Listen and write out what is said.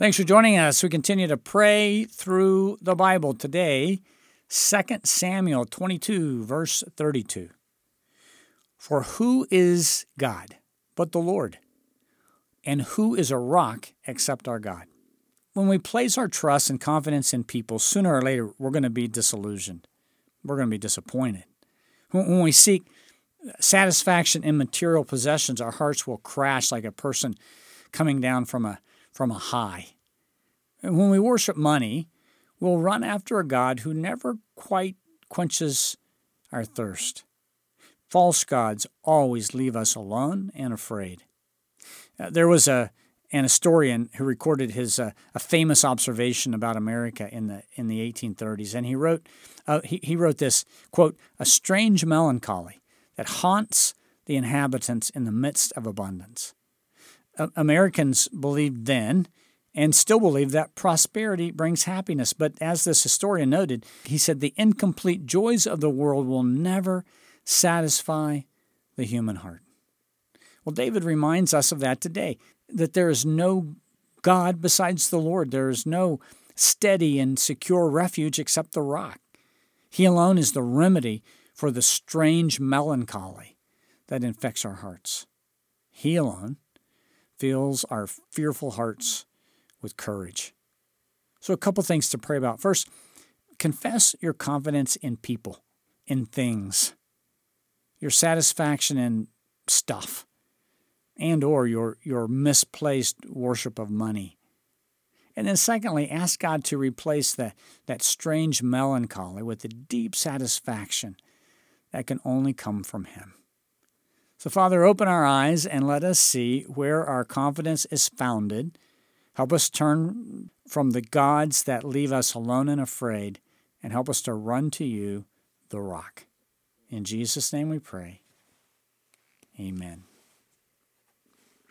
Thanks for joining us. We continue to pray through the Bible today, 2 Samuel 22, verse 32. For who is God but the Lord? And who is a rock except our God? When we place our trust and confidence in people, sooner or later, we're going to be disillusioned. We're going to be disappointed. When we seek satisfaction in material possessions, our hearts will crash like a person coming down from a high. And when we worship money, we'll run after a God who never quite quenches our thirst. False gods always leave us alone and afraid. There was an historian who recorded his a famous observation about America in the 1830s, and he wrote this, quote, "A strange melancholy that haunts the inhabitants in the midst of abundance." Americans believed then and still believe that prosperity brings happiness. But as this historian noted, he said the incomplete joys of the world will never satisfy the human heart. Well, David reminds us of that today, that there is no God besides the Lord. There is no steady and secure refuge except the rock. He alone is the remedy for the strange melancholy that infects our hearts. He alone fills our fearful hearts with courage. So a couple things to pray about. First, confess your confidence in people, in things, your satisfaction in stuff, and or your misplaced worship of money. And then secondly, ask God to replace that strange melancholy with the deep satisfaction that can only come from Him. So Father, open our eyes and let us see where our confidence is founded. Help us turn from the gods that leave us alone and afraid, and help us to run to you, the rock. In Jesus' name we pray. Amen.